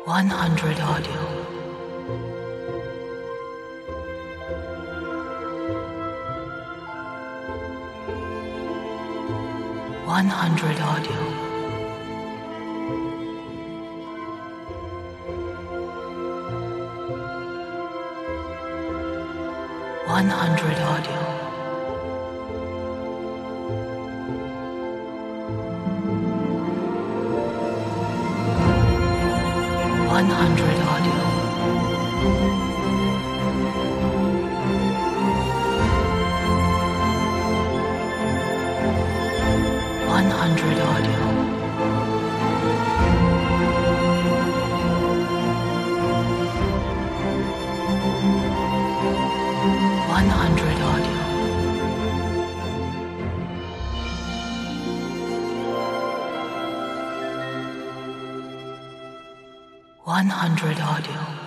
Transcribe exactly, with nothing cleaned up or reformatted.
one hundred audio. one hundred audio. one hundred audio. one hundred audio. one hundred audio. one hundred audio. one hundred audio.